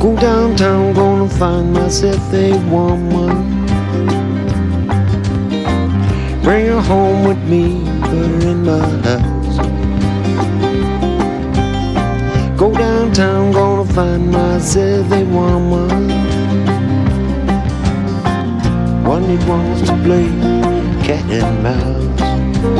Go downtown, gonna find myself a woman. Bring her home with me, put her in my house. Go downtown, gonna find myself a woman. One that wants to play cat and mouse.